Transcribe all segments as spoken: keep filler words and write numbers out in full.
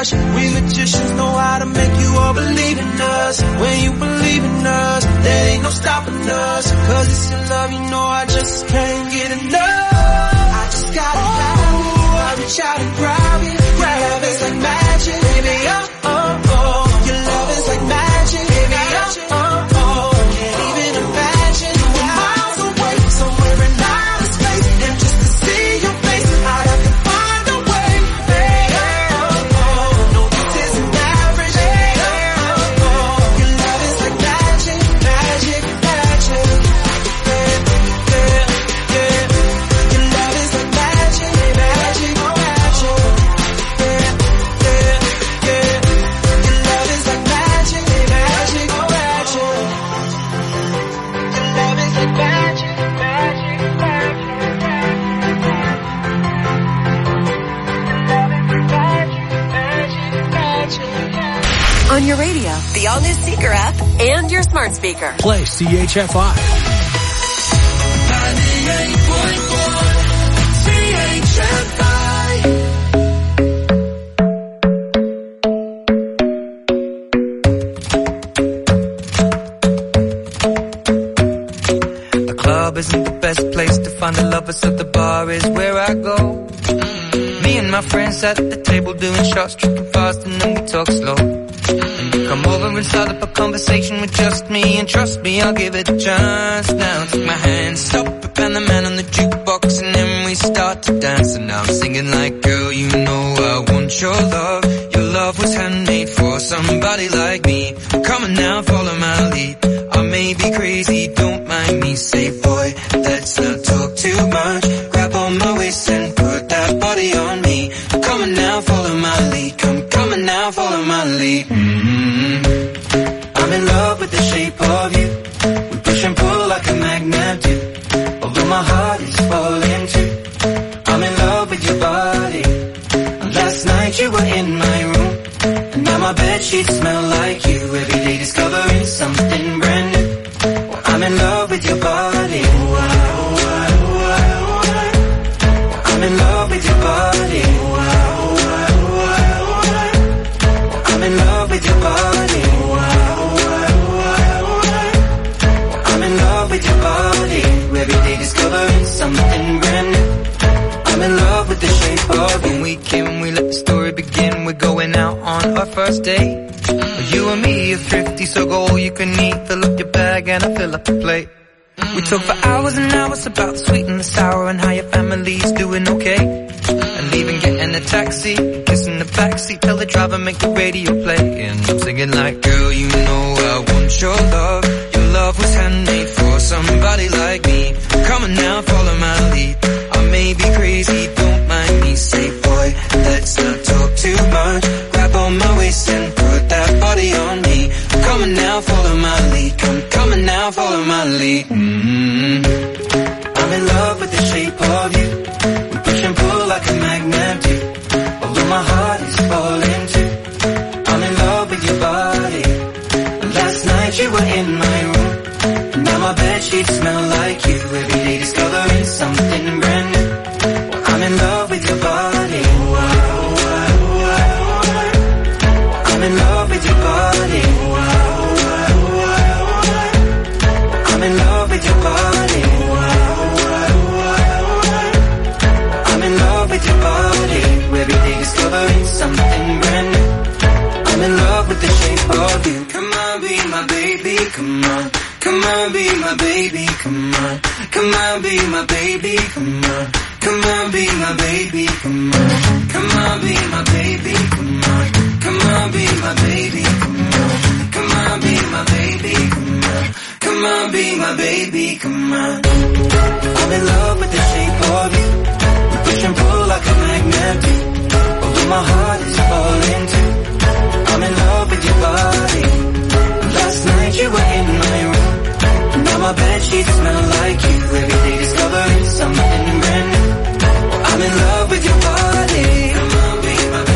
rush. We magicians know how to make you all believe in us. When you believe in us, there ain't no stopping us. Cause it's your love, you know I just can't get enough. I just gotta have you. I reach out and grab you. Your love is like magic, baby, oh, oh, oh. Your love is like magic, baby, oh, oh, oh. Can't even imagine we're miles away, somewhere in outer space. And just to see your face, I'd have to find a way, baby, oh, oh. No, this isn't average, baby, oh, oh. Your love is like magic, magic, magic. Yeah, yeah, yeah. Your love is like magic, magic, magic. On your radio, the all-new Seeker app, and your smart speaker. Play C H F I. ninety-eight point four C H F I. The club isn't the best place to find the lovers, so the bar is where I go. Mm-hmm. Me and my friends at the table doing shots, tripping fast, and then we talk slow. And you come over and start up a conversation with just me, and trust me, I'll give it a chance. Now take my hand, stop it, and the man on the jukebox, and then we start to dance. And now I'm singing like, girl, you know I want your love. Your love was handmade for somebody like me. Come on now, follow my lead. I may be crazy, don't mind me. Say, boy, let's not talk too much. Grab on my waist and put that body on me. Come on now, follow my lead. Come, come on now, follow my lead. Mm-hmm. I'm in love with the shape of you. We push and pull like a magnet do. Although my heart is falling too. I'm in love with your body. Last night you were in my room, and now my bedsheets smell like you. Every day discovering something brand new. Well, I'm in love with your body. I'm in love with your body. I'm in love with your body. I'm in love with your body. Every day discovering something brand new. I'm in love with the shape of you. When we came, we let the story begin. We're going out on our first date. You and me are thrifty, so go all you can eat. Fill up your bag and I fill up the plate. We talk for hours and hours about the sweet and the sour, and how your family's doing okay. And even getting a taxi, kissing the backseat, tell the driver make the radio play. And I'm singing like, girl, you know I want your love. Your love was handmade for somebody like me. Come on now, follow my lead. I may be crazy, don't mind me. Say, boy, let's not talk too much. Grab on my waist and put that body on me. Come on now, follow my lead. Come, come on now, follow my lead. Mm-hmm. I'm in love with the shape of you. We push and pull like a magnet do. Although my heart is falling too. I'm in love with your body. Last night you were in my room, and now my bedsheets smell like you. Every day discovering something brand new. Well, I'm in love with your body. I'm in love with your body. I'm in love with your body. I'm in love with your body. Every day discovering something brand new. I'm in love with the shape of you. Come on, be my baby, come on. Come on, be my baby, come on. Come on, be my baby, come on. Come on, be my baby, come on. Come on, be my baby, come on. Come on, be my baby, come on. Come on, be my baby, come on. Come on, be my baby, come on. I'm in love with the shape of you. We push and pull like a magnet do. Although my heart is falling too. I'm in love with your body. Last night you were in my room, and now my bedsheets smell like you. Every day discovering something brand new. I'm in love with your body. Come on, be my baby.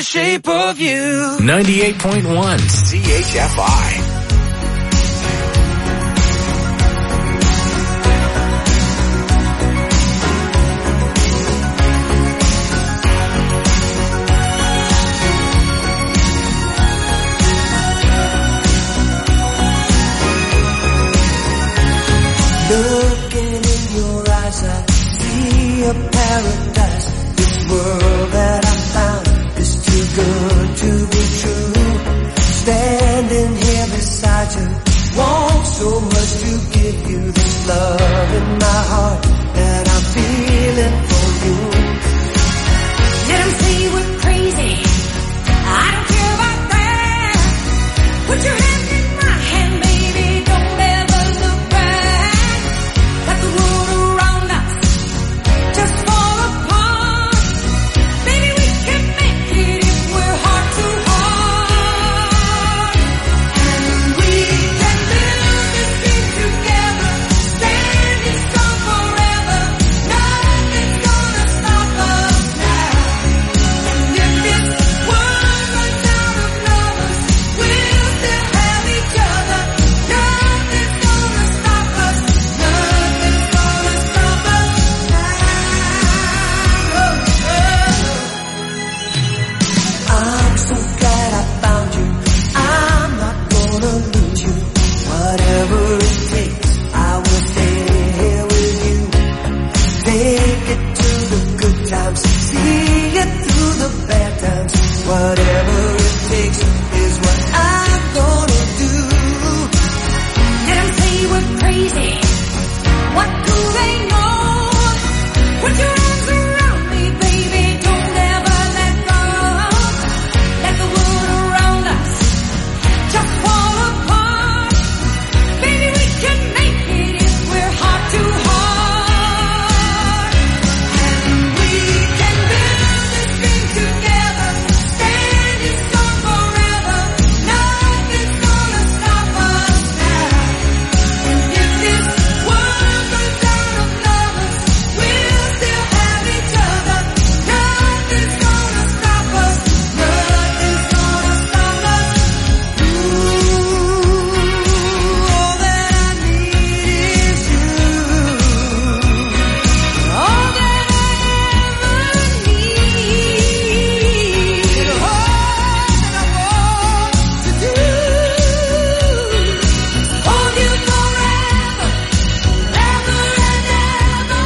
shape of you. ninety-eight point one C H F I. Looking in your eyes, I see a paradise. This world that I found is too good to be true. Standing here beside you, want so much to give you this love in my heart that I'm feeling for you. Let 'em say we're crazy, I don't care about that. Put your hand in my hand, baby, don't ever look back. Let the world around us just fall apart. Baby, we can make it if we're heart to heart. And we can build this dream together, standing strong forever. Nothing's gonna stop us now. And if this world runs out of lovers, we'll still have each other. Nothing's gonna stop us. Nothing's gonna stop us now. I'm so glad I found you. I'm not gonna lose you. Whatever it takes, I will stay here with you. Take it to the good times, see it through the bad times. Whatever it takes is what I'm gonna do. Let 'em say we're crazy. What do they know? Put your arms around me, baby. Don't ever let go. Let the world around us just fall apart. Baby, we can make it if we're heart to heart. And we can build this dream together, standing strong forever. Nothing's gonna stop us now. And if this world runs out of lovers, we'll still have each other. Nothing's gonna stop us. Nothing's gonna stop us. Ooh, all that I need is you. All that I ever need. All that I want to do. Hold you forever, forever and ever.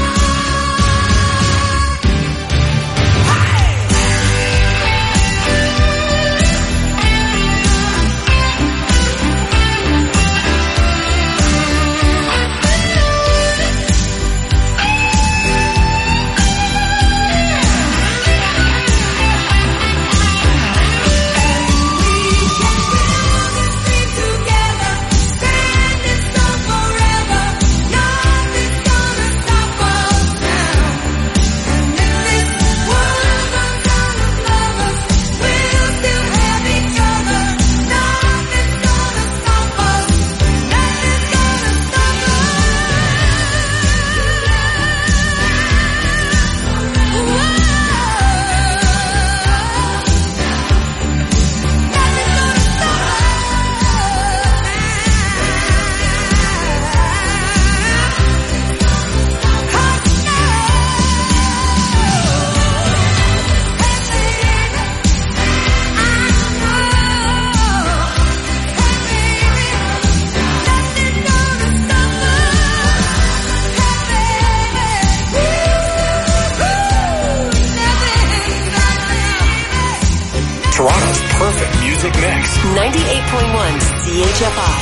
Toronto's perfect music mix. ninety-eight point one C H F I.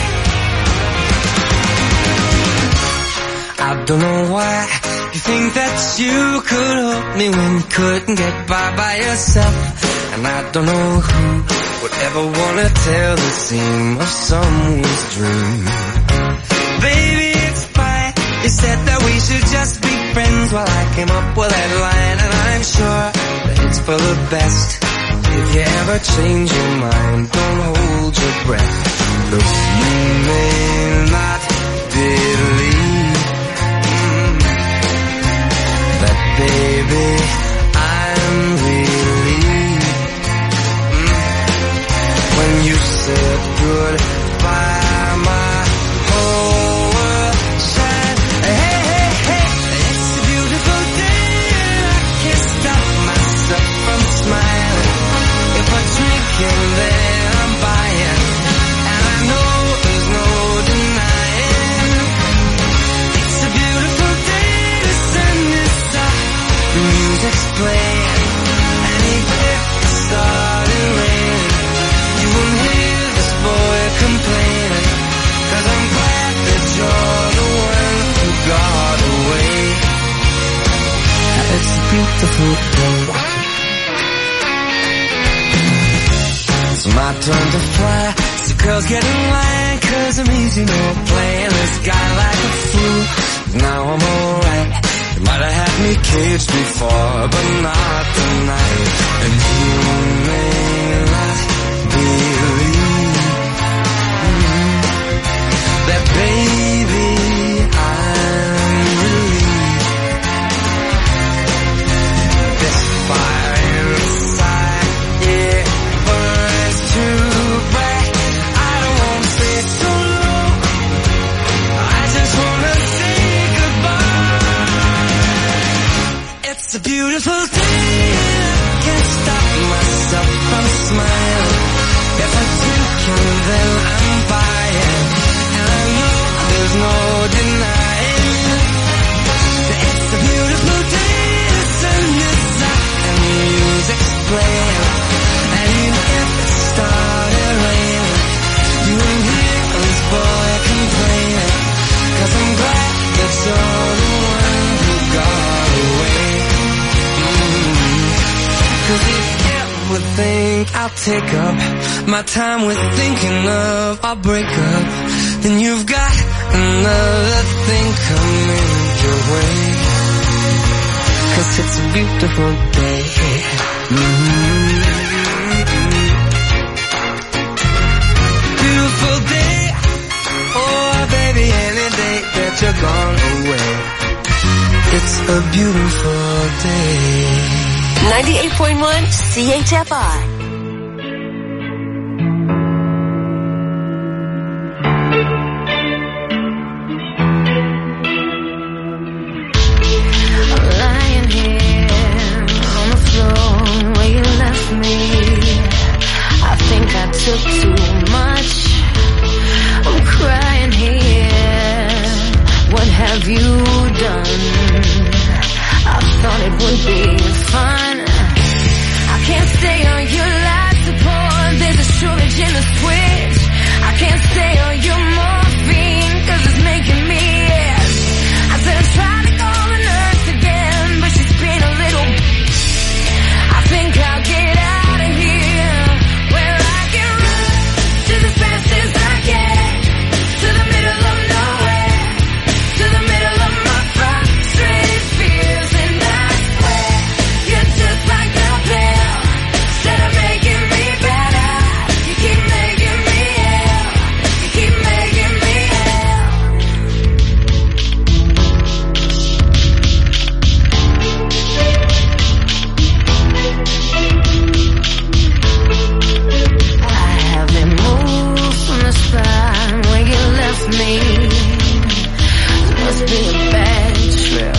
I don't know why you think that you could help me when you couldn't get by by yourself. And I don't know who would ever wanna tell the seam of someone's dream. Baby, it's fine. You said that we should just be friends. Well, I came up with that line, and I'm sure that it's for the best. If you ever change your mind, don't hold your breath. Look, you may not believe mm, that, baby, I'm relieved beautiful day. It's my turn to fly. So girls get in line, cause I'm easy, no playing this guy like a fool. Now I'm alright. You might have had me caged before, but not tonight. And you may not believe that, baby, I'm relieved. This fire inside, it burns too bright. I don't want to stay so long. I just wanna say goodbye. It's a beautiful day, I can't stop myself from smiling. If I drink and then I'm buying, and I know there's no denying. It's a beautiful day, the sun is up and the music's playing. And even if it started raining, you won't hear this boy complaining. Cause I'm glad that you're the one who got away. Mm-hmm. Cause if you would think I'll take up my time with thinking of our breakup, then you've got another thing coming your way. Cause it's a beautiful day. Mm-hmm. Beautiful day. Oh baby, any day that you're gone away. It's a beautiful day. ninety-eight point one C H F I. Lying here on the floor where you left me, I think I took too much. I'm crying here. What have you done? I thought it would be fun. I can't stay on your life support. There's a shortage in the switch. I can't stay on your morphine cause it's making me itch. I said I tried to call the nurse again, but she's been a little bitch. I think I'll get out of here where I can run just as fast as I can to the middle of nowhere, to the middle of my frustrated fears. And I swear you're just like a pill. Instead of making me better, you keep making me ill. You keep making me ill. I have been moved from the spot where you left me. It must be a bad trip.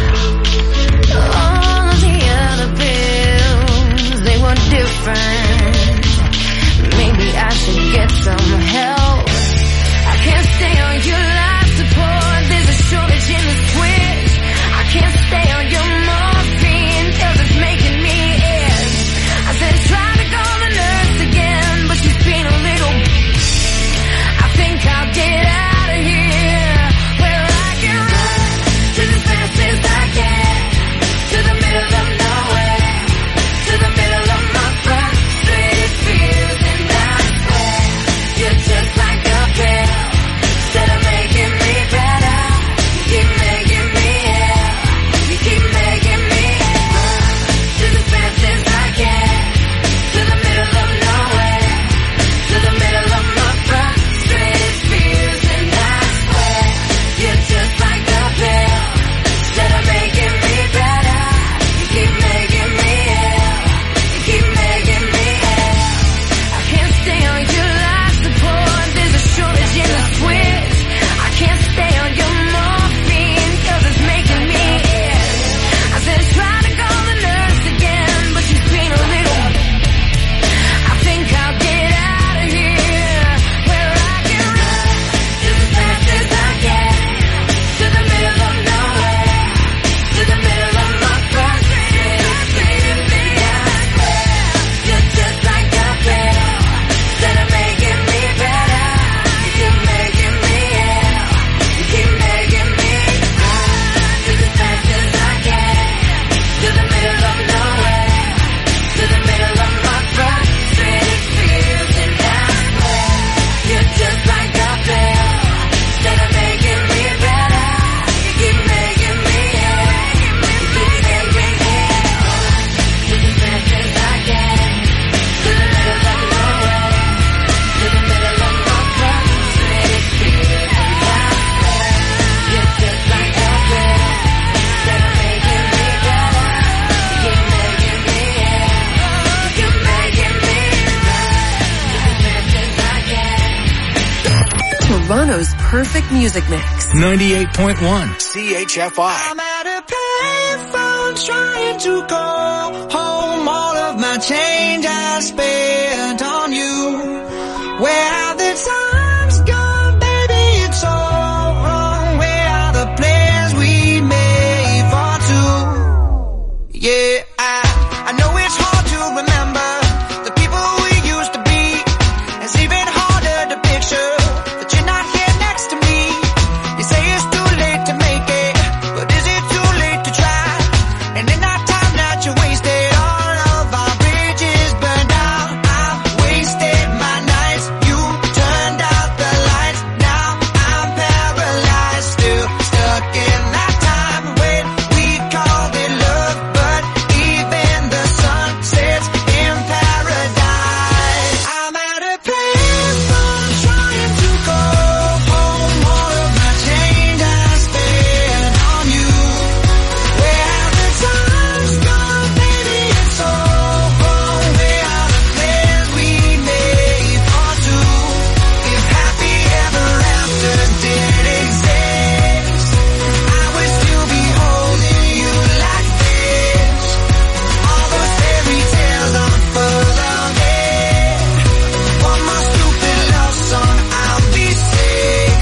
All of the other pills, they were different. Maybe I should get some help. I can't stay on your life support. There's a shortage in the switch. I can't stay on your morphine cause it's making me itch. I said try to call the nurse again, but she's been a little bitch. I think I'll get out of here where I can run just as fast as I can to the middle of nowhere, to the middle of my frustrated fears. And I swear you're Toronto's perfect music mix. ninety-eight point one C H F I. I'm at a payphone trying to call home. All of my change I spent on you. Where have the times gone, baby? It's all wrong. Where are the plans we made for two? Yeah, I, I know it's hard to remember the people we used to be. It's even harder to picture that you're not here next to me. You say it's too late to make it, but is it too late to try? And in that time that you wasted, all of our bridges burned out. I've wasted my nights, you turned out the lights. Now I'm paralyzed, still stuck in that time when we called it love. But even the sun sets in paradise. I'm at a payphone trying to call home. All of my change I spent on you. Where have the times gone, baby? It's all wrong. Where are the plans we made for two? If happy ever after did exist, I would still be holding you like this. All those fairy tales are full of it. One more stupid love song, I'll be sick.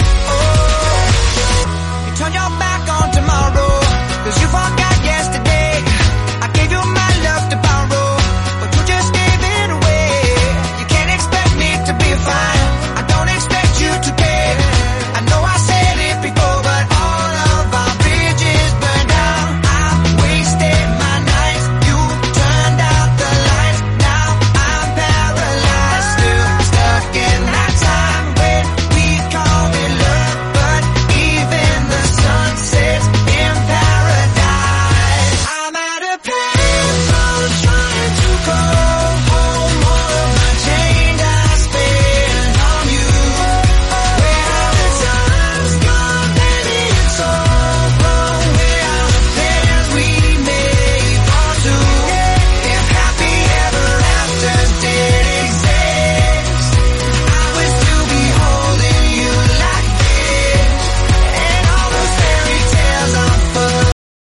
Oh, you turn your back on tomorrow, 'cause you forgot yesterday. I gave you my love to borrow, but you just gave it away. You can't expect me to be fine, I don't expect you to care. I know I said it before, but all of our bridges burned down. I've wasted my nights, you turned out the lights. Now I'm paralyzed, still stuck in that time when we called it love. But even the sun sets in paradise. I'm at a payphone trying to call home. All of my change I spent on you. Where are the times gone, baby? It's all wrong. Where are the plans we made for two? If happy ever after did exist, I would still be holding you like this. And all those fairy tales are full of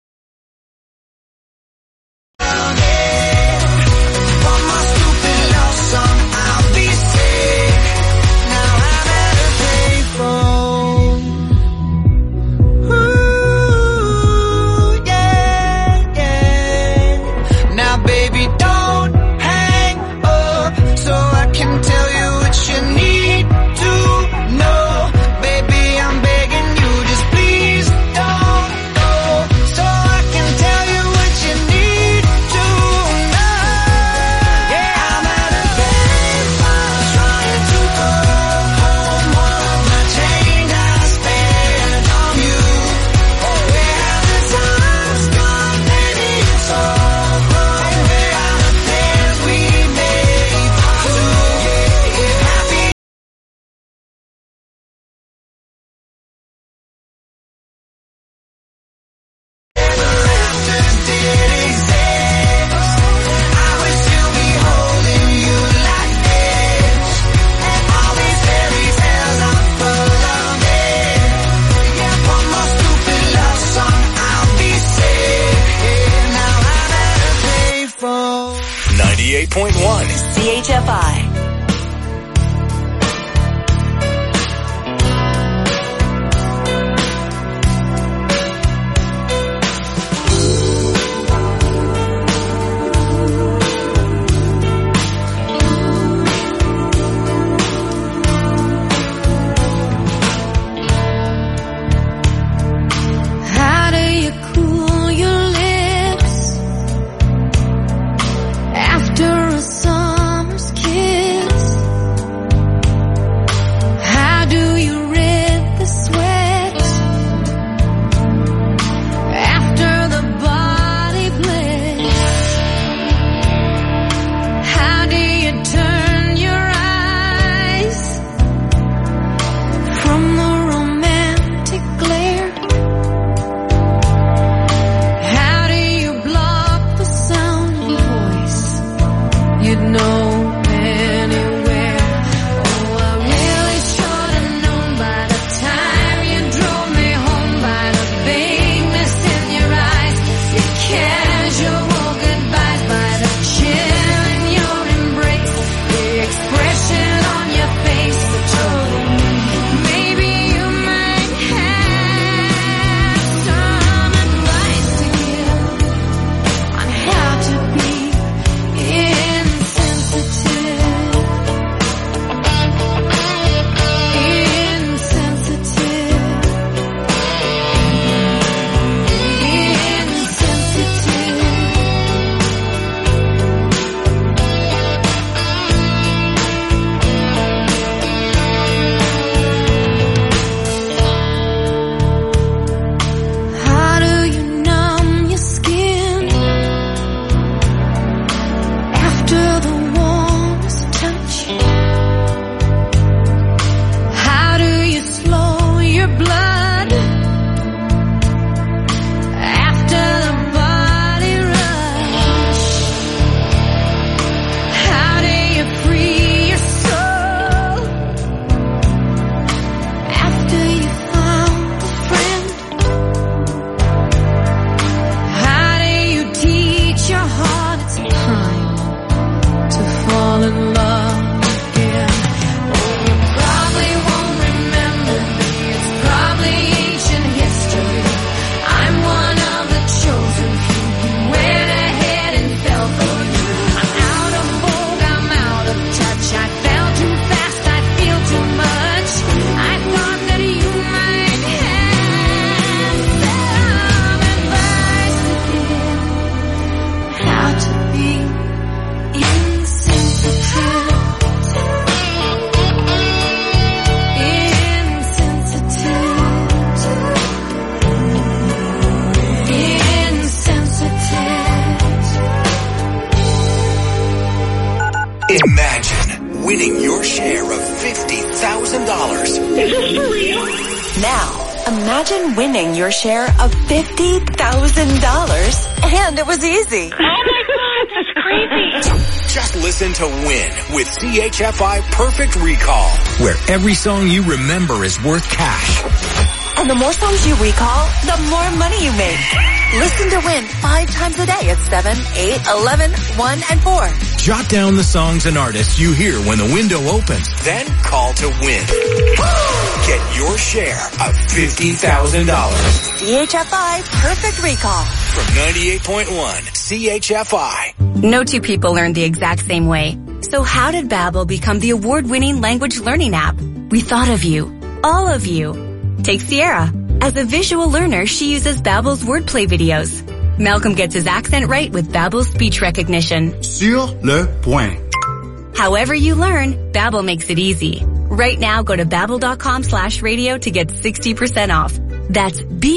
it. One more stupid love song, I'll be sick. Now I'm at a payphone. Ooh, yeah, yeah. Now baby, don't hang up so I can tell you what you need to know. Baby, I'm begging you, just please don't go, so I can tell you what you need to know. Yeah, I'm at a payphone trying to call home. All of my change I spent on you. Where have the times gone, baby? It's all wrong. Where are the plans we made for two? If happy ever after did exist, I would still be holding you like this. And all these fairy tales are full of it. Yeah, one more stupid love song, I'll be sick. Yeah, now I'm at a payphone. ninety-eight point one C H F I. How do you cool your lips after a summer's kiss? After the warmest touch, how do you slow your blood? After the body rush, how do you free your soul? After you found a friend, how do you teach your heart it's time to fall in love again? Oh, you probably won't remember me, it's probably ancient history. I'm one of the chosen few who went ahead and fell for you. I'm out of vogue, I'm out of touch. I fell too fast, I feel too much. I thought that you might have some advice to give, how to be insensitive. Insensitive. Imagine winning your share of fifty thousand dollars. Now, imagine winning your share of fifty thousand dollars, and it was easy. Just listen to Win with C H F I Perfect Recall, where every song you remember is worth cash. And the more songs you recall, the more money you make. Listen to Win five times a day at seven, eight, eleven, one, and four. Jot down the songs and artists you hear when the window opens. Then call to win. Get your share of fifty thousand dollars. C H F I Perfect Recall. From ninety-eight point one C H F I. No two people learn the exact same way. So how did Babbel become the award-winning language learning app? We thought of you. All of you. Take Sierra. As a visual learner, she uses Babbel's wordplay videos. Malcolm gets his accent right with Babbel's speech recognition. Sur le point. However you learn, Babbel makes it easy. Right now, go to babbel.com slash radio to get sixty percent off. That's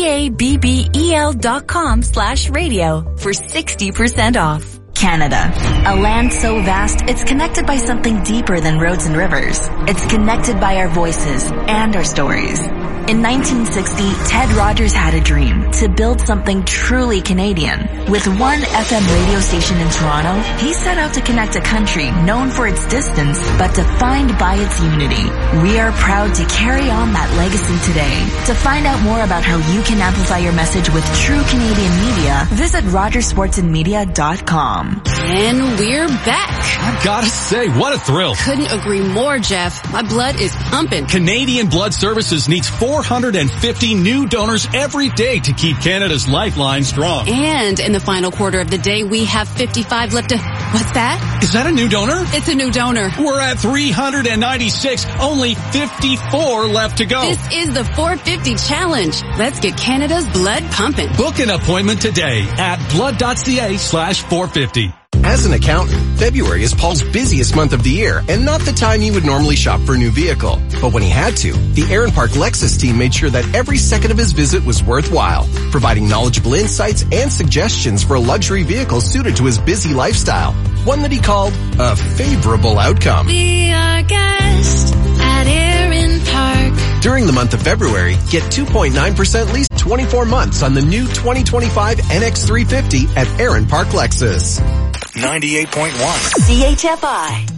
B-A-B-B-E-L dot com slash radio for sixty percent off. Canada, a land so vast, it's connected by something deeper than roads and rivers. It's connected by our voices and our stories. In nineteen sixty, Ted Rogers had a dream to build something truly Canadian. With one F M radio station in Toronto, he set out to connect a country known for its distance, but defined by its unity. We are proud to carry on that legacy today. To find out more about how you can amplify your message with true Canadian media, visit rogers sports and media dot com. And we're back. I've gotta say, what a thrill. Couldn't agree more, Jeff. My blood is pumping. Canadian Blood Services needs four hundred fifty new donors every day to keep Canada's lifeline strong. And in the final quarter of the day, we have fifty-five left to... What's that? Is that a new donor? It's a new donor. We're at three hundred ninety-six, only fifty-four left to go. This is the four fifty challenge. Let's get Canada's blood pumping. Book an appointment today at blood.ca slash 450. As an accountant, February is Paul's busiest month of the year and not the time he would normally shop for a new vehicle. But when he had to, the Aaron Park Lexus team made sure that every second of his visit was worthwhile, providing knowledgeable insights and suggestions for a luxury vehicle suited to his busy lifestyle. One that he called a favorable outcome. Be our guest at Aaron Park. During the month of February, get two point nine percent lease twenty-four months on the new twenty twenty-five N X three fifty at Aaron Park Lexus. ninety-eight point one C H F I.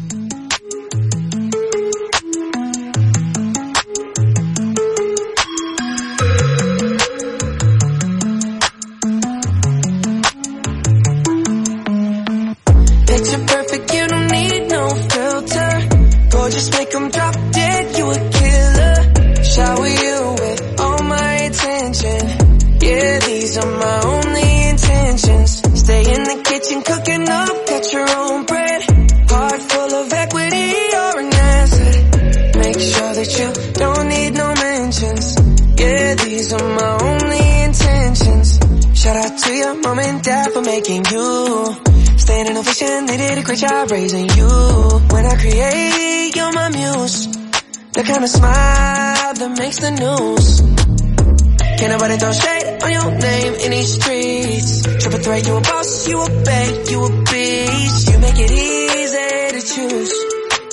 Picture perfect, you don't need no filter. Gorgeous, make 'em drop dead, you a killer. Shower you with all my attention. Yeah, these are my only intentions. Stay in the kitchen cooking up, got your own bread. Heart full of equity, you're an asset. Make sure that you don't need no mentions. Yeah, these are my only intentions. Shout out to your mom and dad for making you. Staying in ovation, they did a great job raising you. When I create, you're my muse. The kind of smile that makes the news. Can't nobody throw shade on your name in these streets. Triple threat, you a boss, you a bank, you a beast. You make it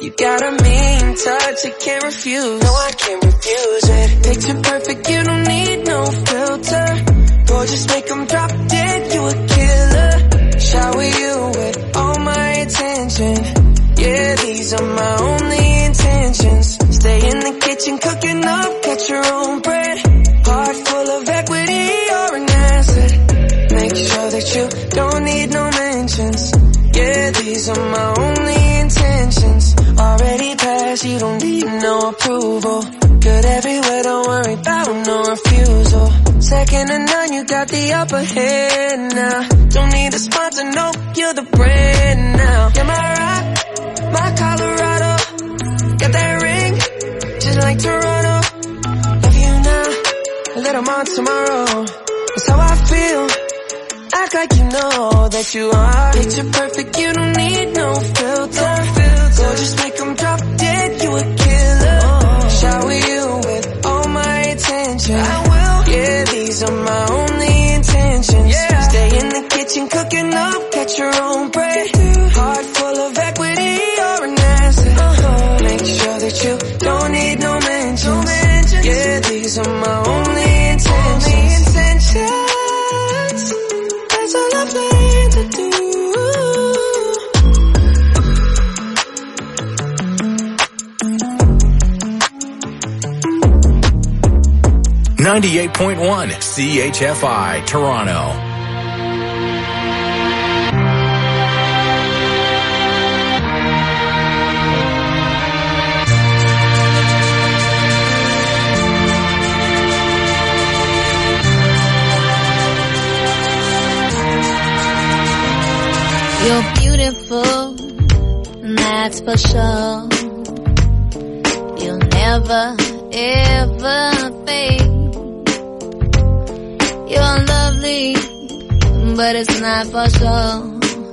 You got a mean touch, I can't refuse. No, I can't refuse it. Picture perfect, you don't need no filter. Gorgeous, make them drop dead, you a killer. Shower you with all my attention. Yeah, these are my only intentions. Stay in the kitchen cooking up, catch your own bread. Heart full of equity, you're an asset. Make sure that you don't need no mentions. Yeah, these are my only intentions. Already passed, you don't need no approval. Good everywhere, don't worry about no refusal. Second to none, you got the upper hand now. Don't need a sponsor, no, you're the brand now. You're my rock, my Colorado. Got that ring, just like Toronto. Love you now, a little more tomorrow. That's how I feel. Act like you know that you are. Picture perfect, you don't need no filter. So just make them drop dead, you a killer. Oh. Shower you with all my attention. I will. Yeah, these are my only intentions. Yeah. Stay in the kitchen cooking up, catch your own bread. Heart full of equity, you're an asset. Uh-huh. Make sure that you don't need no mentions. No mentions. Yeah, these are my only intentions. Only intentions. That's all I plan to do. ninety-eight point one C H F I, Toronto. You're beautiful, that's for sure. You'll never, ever fade. You're lovely, but it's not for sure.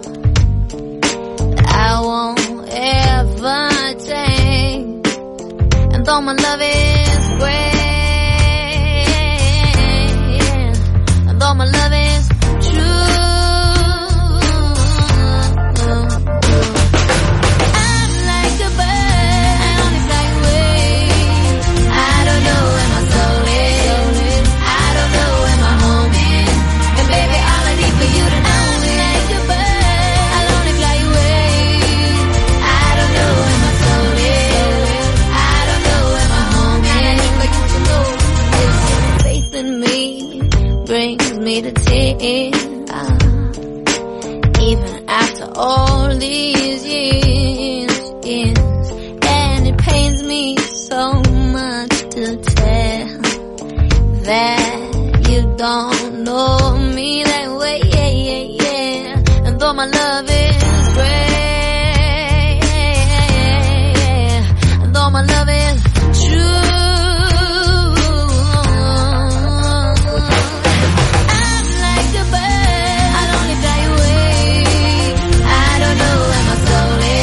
I won't ever change. And though my love is great, and though my love is true, I'm like a bird, I only fly away. I don't know where my soul is. I don't know where my home is. And baby, all I need for you to know is like a bird, I'll only fly away. I don't know where my soul is. I don't know where my home is. And I need for you to know this faith in me brings me to tears. Even after all these years, years, and it pains me so much to tell that you don't know me that way, yeah, yeah, yeah. And though my love is great, and though my love is true, I'm like a bird, I'll only fly away. I don't know where my soul is.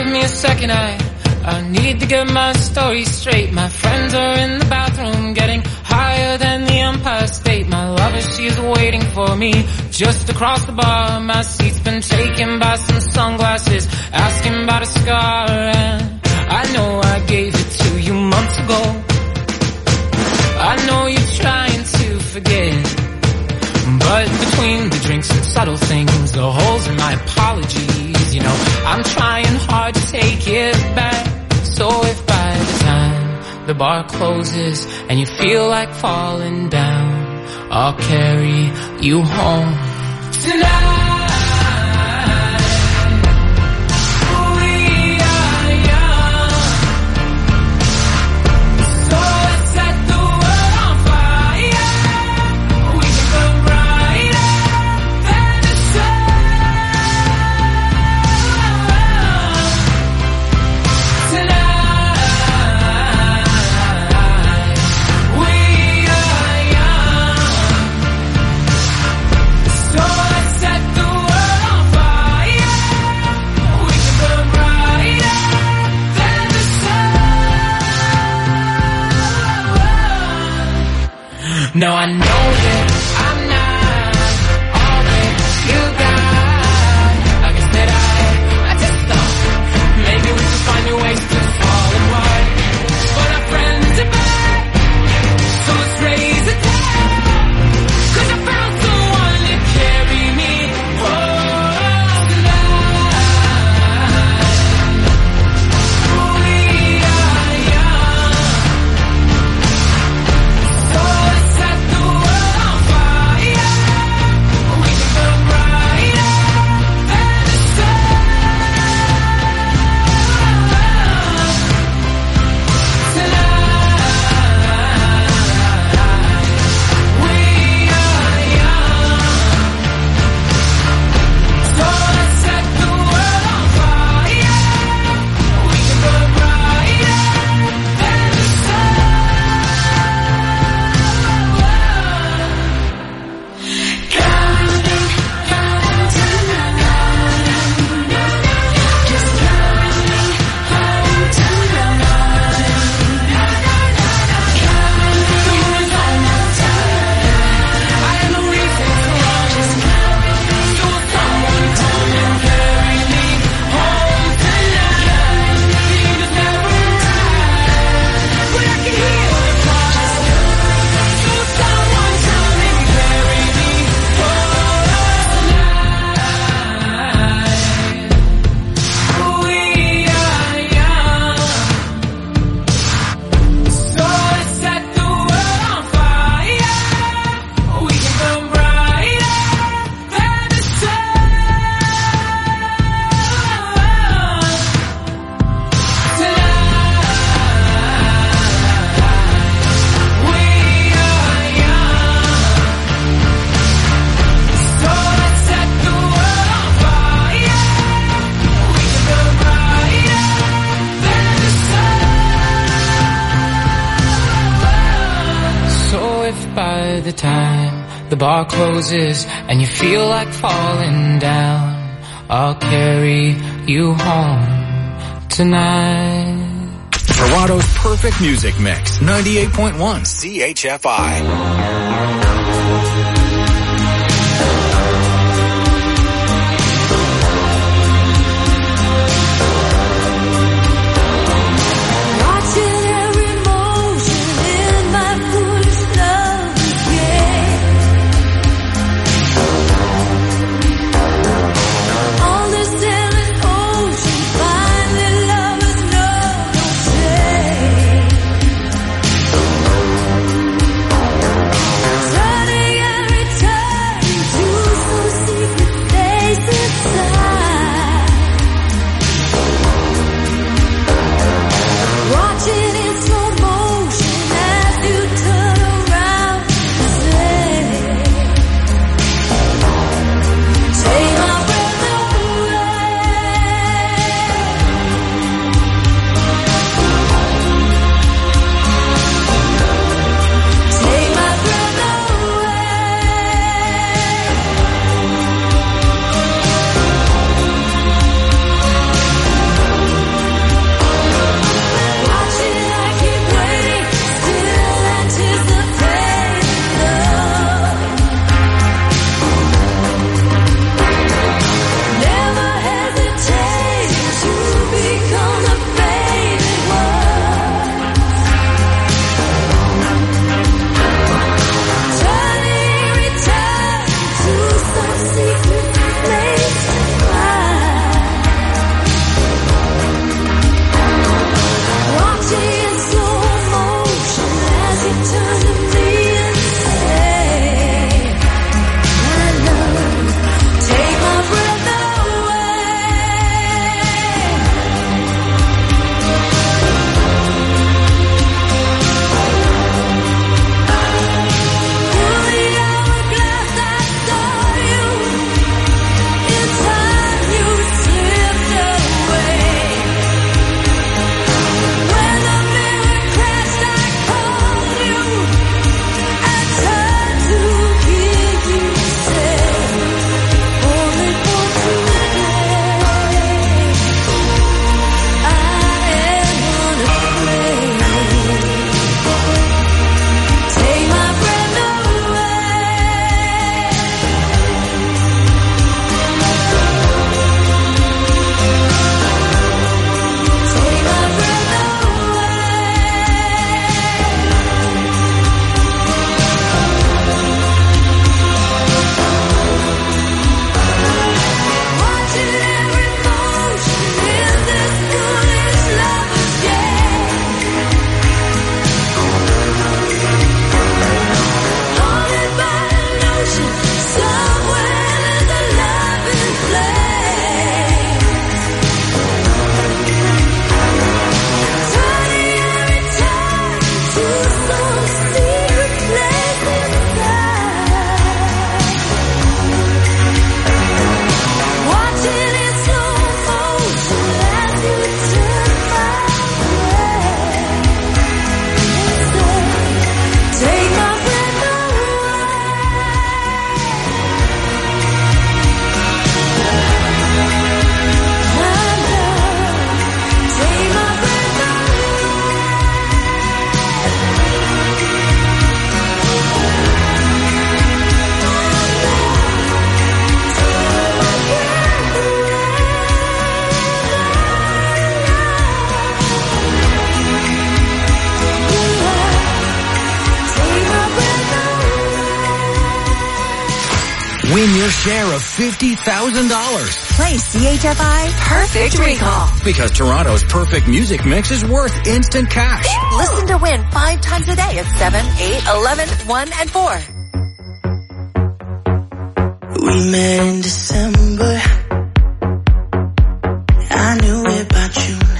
me a second, I, I need to get my story straight. My friends are in the bathroom getting higher than the Empire State. My lover, she is waiting for me just across the bar. My seat's been taken by some sunglasses, asking about a scar. And I know I gave it to you months ago. I know you're trying to forget, but between the drinks and subtle things, the holes in my apologies, you know, I'm trying hard to take it back. So if by the time the bar closes and you feel like falling down, I'll carry you home tonight. No, I know that I'm not all that you got. I guess that I, I just thought maybe we could find new ways to fall apart. But our friends are back, so let's raise a toast. 'Cause I found someone to carry me home tonight. We are young, so let's set the world on fire. We can burn brighter than the sun tonight. We are young, so let's set the world on fire. We can burn brighter than the sun. Coming home tonight. Just coming home tonight. Coming home tonight. I am a reason for all. Just coming, so someone come and carry me home tonight. The end is never right, but I can heal the cause. So someone come and carry me home tonight. We are young, so let's set the world on fire. We can burn brighter than the sun tonight. We are young, so let's set the world on fire. We can burn brighter than the sun. So if by the time the bar closes and you feel like falling down, I'll carry you home tonight. Toronto's perfect music mix. ninety-eight point one C H F I. Watching every motion in my foolish love again. On this endless ocean, finally lovers know no shame. Turning every Win your share of fifty thousand dollars. Play C H F I Perfect Recall. Because Toronto's perfect music mix is worth instant cash. Listen to win five times a day at seven, eight, eleven, one, and four. We met in December. I knew it by June.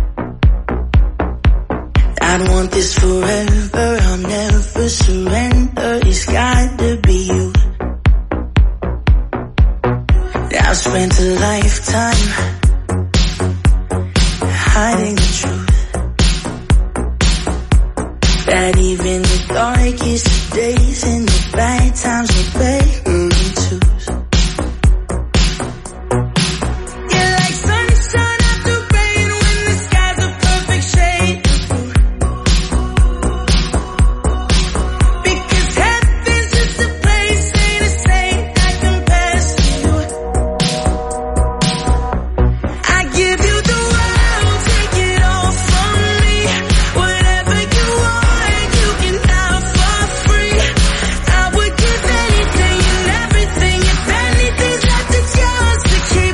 I'd want this forever. I'll never surrender. It's got to be you. I've spent a lifetime hiding the truth. That even the darkest days and the bad times are better than twos. You're like sunshine after rain when the sky's a perfect shade of blue. Because heaven's just a place, ain't a saint that compares to you. I give you the world, take it all from me. Whatever you want, you can have for free. I would give anything and everything. If anything's left, it's yours to keep.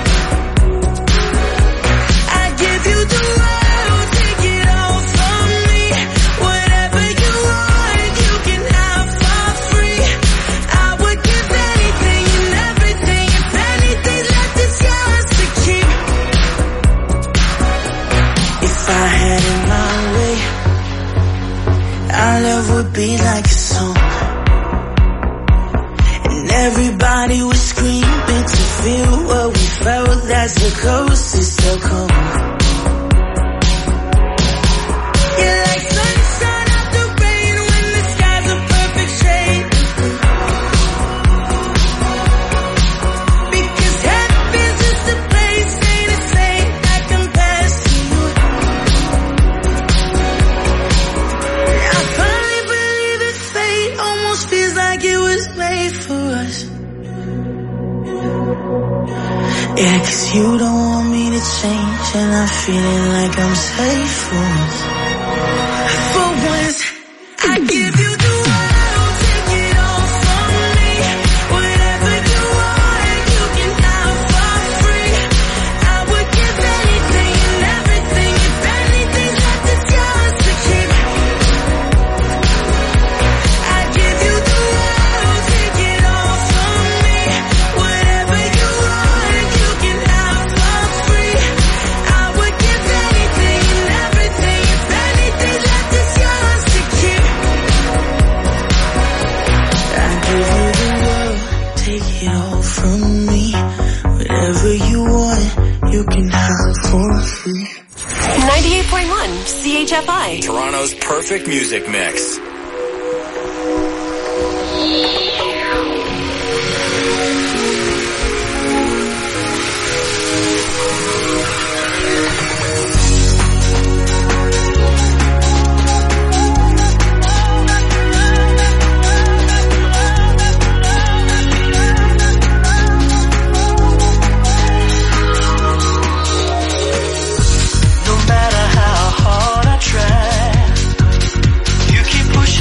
I give you the world, take it all from me. Whatever you want, you can have for free. I would give anything and everything. If anything's left, it's yours to keep. If I had it my way, our love would be like a song. And everybody would scream to feel what we felt. That's the closest they'll come. You're like sunshine after rain when the sky's a perfect shade of blue. Because heaven's just a place, ain't a saint that compares to you. I finally believe in fate, almost feels like it was made for us. Yeah, 'cause you don't want me to change, and I'm feeling like I'm safe for once. For once, I give you the world, take it all from me. Whatever you want, you can have for free. I would give anything and everything. If anything's left, it's yours to keep. I give you the world, take it all from me. Whatever you want, you can have for free. I would give anything and everything. If anything's left, it's yours to keep. I give you the world, take it all from me. Whatever you want, you can have for free. ninety-eight point one C H F I. Toronto's perfect music mix. No matter how hard I try, you keep pushing.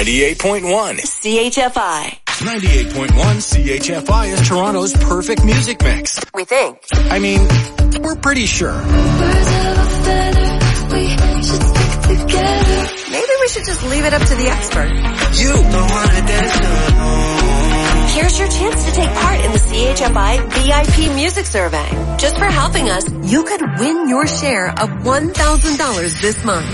ninety-eight point one. C H F I. ninety-eight point one C H F I is Toronto's perfect music mix. We think. I mean, we're pretty sure. Maybe we should just leave it up to the expert. You don't wanna dance alone. Here's your chance to take part in the C H F I V I P Music Survey. Just for helping us, you could win your share of one thousand dollars this month.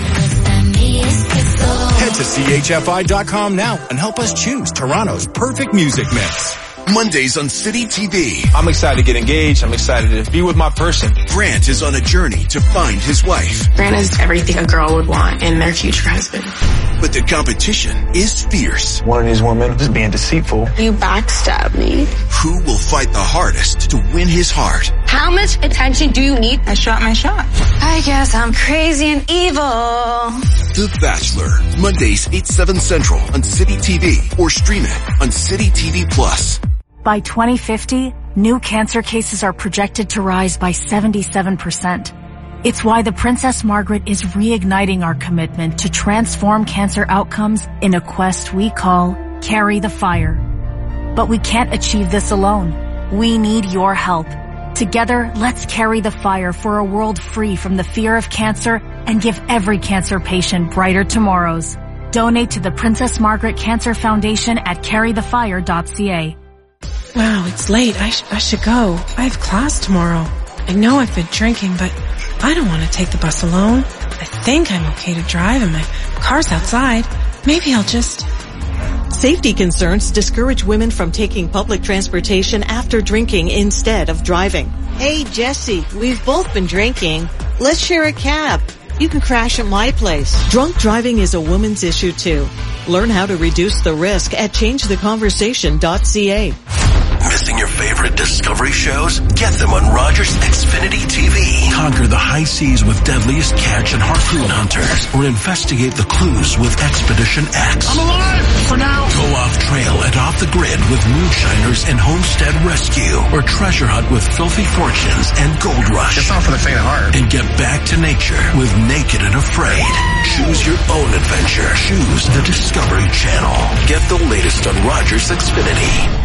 Head to C H F I dot com now and help us choose Toronto's perfect music mix. Mondays on City T V. I'm excited to get engaged. I'm excited to be with my person. Grant is on a journey to find his wife. Grant is everything a girl would want in their future husband. But the competition is fierce. One of these women is being deceitful. You backstab me. Who will fight the hardest to win his heart? How much attention do you need? I shot my shot. I guess I'm crazy and evil. The Bachelor. Mondays, eight, seven Central on City T V or stream it on City T V Plus. By twenty fifty, new cancer cases are projected to rise by seventy-seven percent. It's why the Princess Margaret is reigniting our commitment to transform cancer outcomes in a quest we call Carry the Fire. But we can't achieve this alone. We need your help. Together, let's carry the fire for a world free from the fear of cancer and give every cancer patient brighter tomorrows. Donate to the Princess Margaret Cancer Foundation at carry the fire dot c a. Wow, it's late. I, sh- I should go. I have class tomorrow. I know I've been drinking, but I don't want to take the bus alone. I think I'm okay to drive and my car's outside. Maybe I'll just... Safety concerns discourage women from taking public transportation after drinking instead of driving. Hey, Jesse, we've both been drinking. Let's share a cab. You can crash at my place. Drunk driving is a woman's issue too. Learn how to reduce the risk at change the conversation dot c a. Missing your favorite Discovery shows? Get them on Rogers Xfinity T V. Conquer the high seas with deadliest catch and harpoon hunters, or investigate the clues with Expedition X. I'm alive for now. Go off trail and off the grid with Moonshiners and Homestead Rescue, or treasure hunt with Filthy Fortunes and Gold Rush. It's not for the faint of heart. And get back to nature with Naked and Afraid. Choose your own adventure. Choose the Discovery Channel. Get the latest on Rogers Xfinity.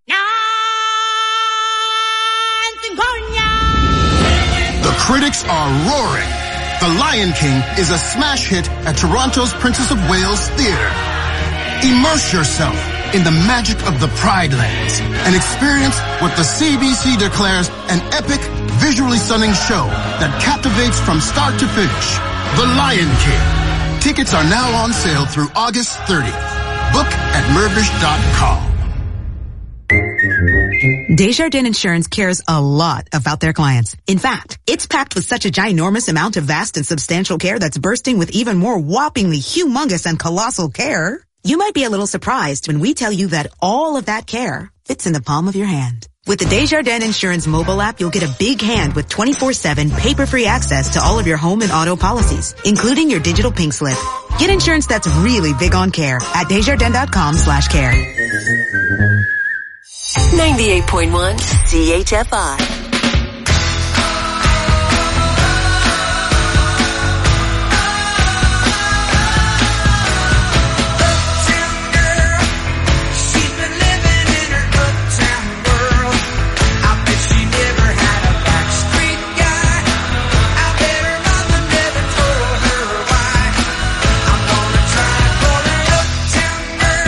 The critics are roaring. The Lion King is a smash hit at Toronto's Princess of Wales Theatre. Immerse yourself in the magic of the Pride Lands and experience what the C B C declares an epic, visually stunning show that captivates from start to finish. The Lion King. Tickets are now on sale through August thirtieth. Book at Mirvish dot com. Desjardins Insurance cares a lot about their clients. In fact, it's packed with such a ginormous amount of vast and substantial care that's bursting with even more whoppingly humongous and colossal care. You might be a little surprised when we tell you that all of that care fits in the palm of your hand. With the Desjardins Insurance mobile app, you'll get a big hand with twenty-four seven paper-free access to all of your home and auto policies, including your digital pink slip. Get insurance that's really big on care at Desjardins dot com slash care. ninety-eight point one C H F I.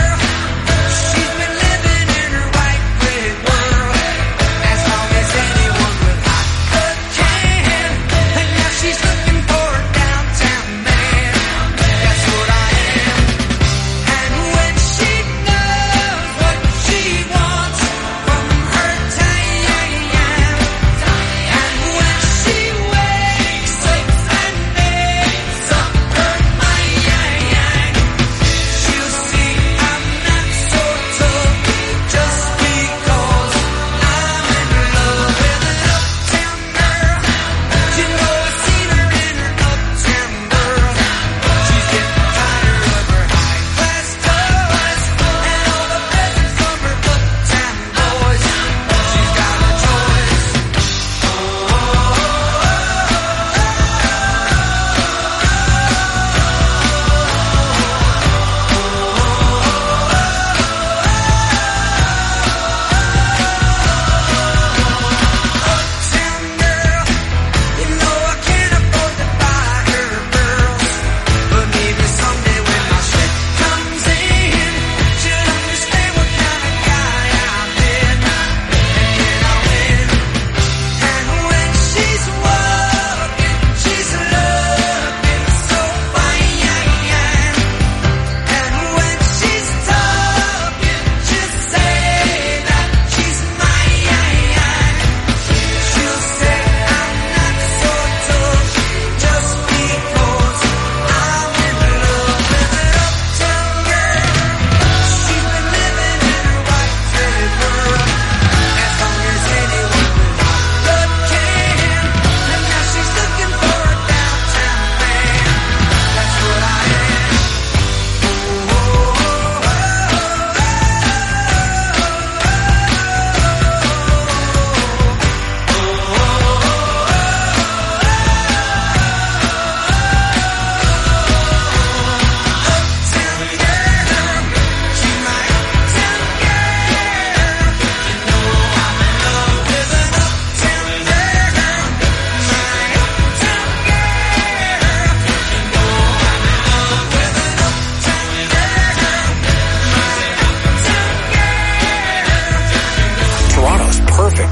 As long as anyone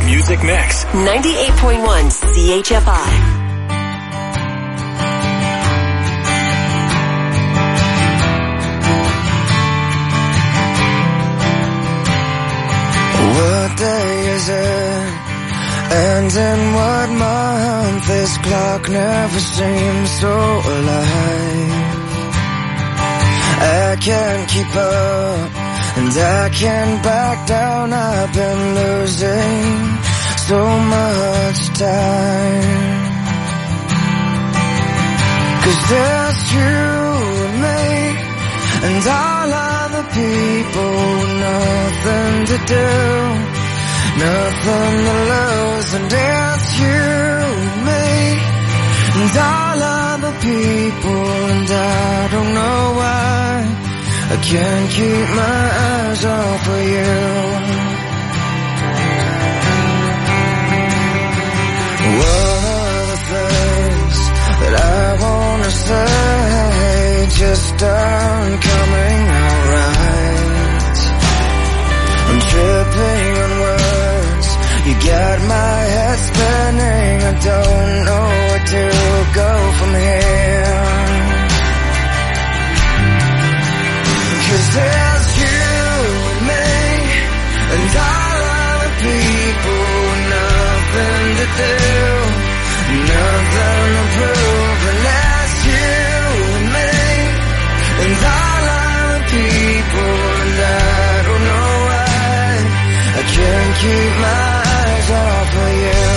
music mix. ninety-eight point one C H F I. What day is it? And in what month? This clock never seems so alive. I can't keep up, and I can't back down. I've been losing so much time. 'Cause there's you and me, and all other people, nothing to do, nothing to lose. And it's you and me, and all other people, and I don't know why I can't keep my eyes off of you. One of the things that I wanna say just aren't coming out right. I'm tripping on words, you got my head spinning. I don't know where to go from here. 'Cause there's you and me, and all other people, nothing to do, nothing to prove. And that's you and me, and all other people, and I don't know why I can't keep my eyes off of you.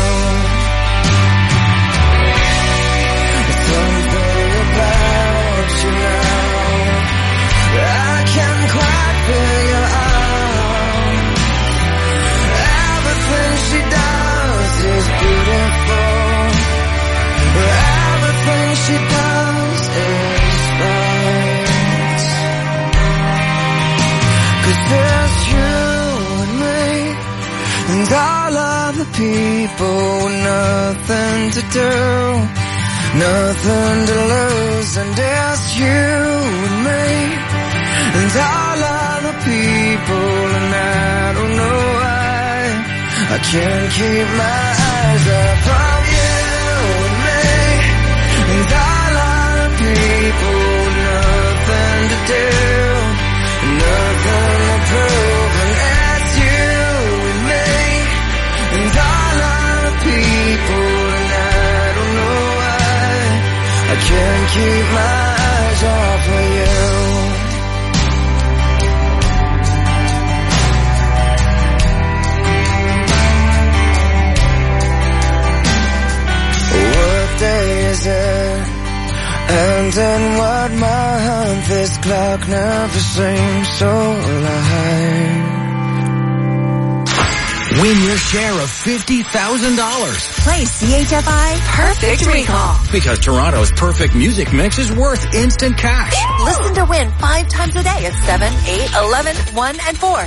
There's something about you now I can't quite figure out. Everything she does is beautiful. Everything she does is right. 'Cause there's you and me, and all other people, nothing to do, nothing to lose. And there's you and me, and all other people, and I don't know why I can't keep my eyes off of you and me, and all other people, nothing to do, nothing to prove. And that's you and me, and all other people, and I don't know why I can't keep my eyes off of you. Day is it? And in what month? This clock never seems so alive. Win your share of fifty thousand dollars. Play C H F I Perfect Recall. Because Toronto's perfect music mix is worth instant cash. Listen to win five times a day at seven, eight, eleven, one, and four.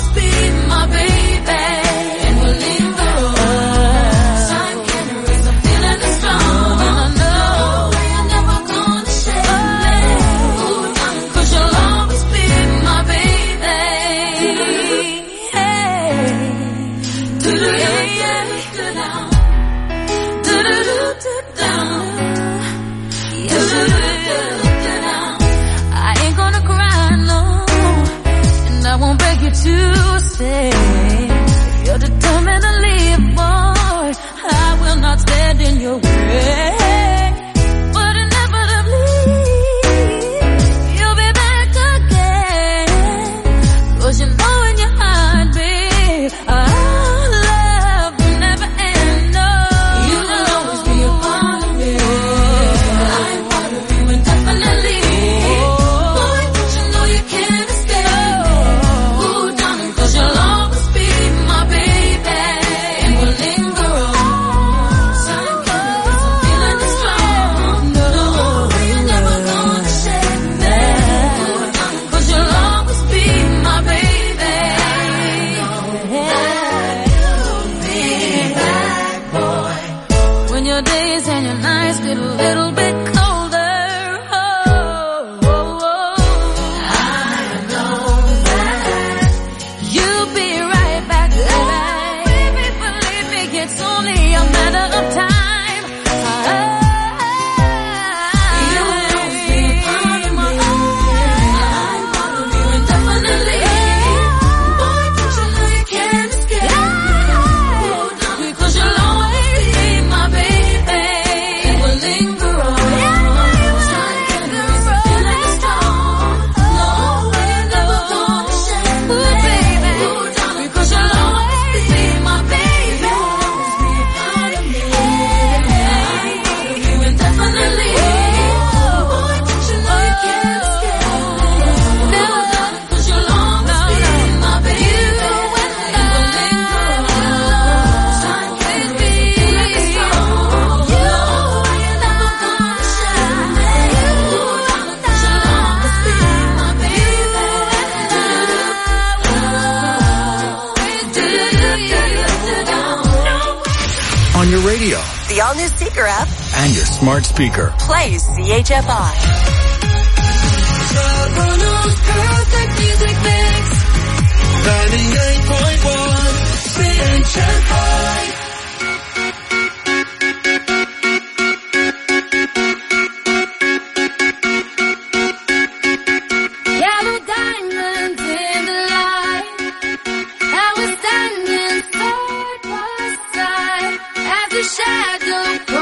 Time can erase the matter of time. You will always be a part of my life. Follow you indefinitely. Boy, don't you know you can't escape? Because you'll always be my baby. It will linger on. Time carries a feeling strong. No way, never gonna change. Ooh, baby. Because you'll always be my baby. Always be a part of me. Follow you indefinitely. Boy, don't you know you can't escape? Never done. Because you'll always be my baby. It will linger on. Time carries a feeling strong. No way, never gonna change. Because you'll always be my baby. On your radio The all-new Seeker app and your smart speaker. plays C H F I. Toronto's perfect music mix. ninety-eight point one C H F I. Yellow diamonds in the light. I was standing side by side as the shadow